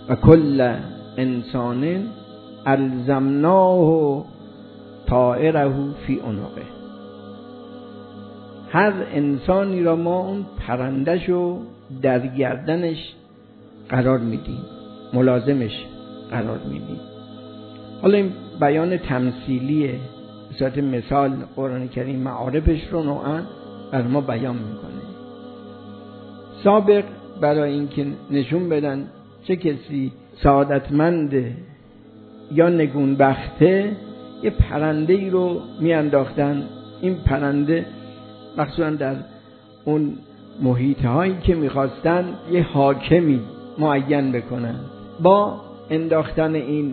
و کل انسان الزمناه طائره فی عنقه. هر انسانی را ما اون پرنده‌شو در گردنش قرار میدیم، ملازمش قرار میدیم. حالا این بیان تمثیلیه، به صورت مثال قرآن کریم معارفش رو نوعا بر ما بیان میکنه. سابق برای اینکه نشون بدن چه کسی سعادتمنده یا نگونبخته، یه پرنده ای رو میانداختن. این پرنده مخصوصا در اون محیط هایی که میخواستن یه حاکمی معین بکنن، با انداختن این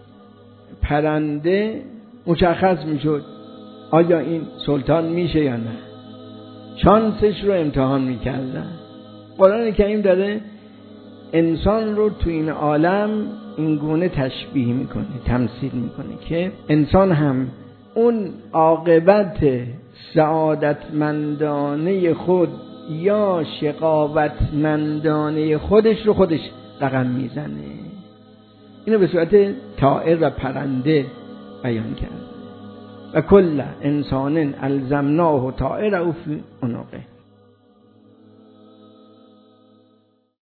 پرنده مشخص میشد آیا این سلطان میشه یا نه. شانسش رو امتحان میکردن. قرآن کریم داره انسان رو تو این عالم این گونه تشبیه میکنه، تمثیل میکنه که انسان هم اون عاقبت سعادتمندانه خود یا شقاوتمندانه خودش رو خودش رقم میزنه. اینو به صورت طائر و پرنده بیان کرد. و کل انسان الزمناه طائره فی عنقه.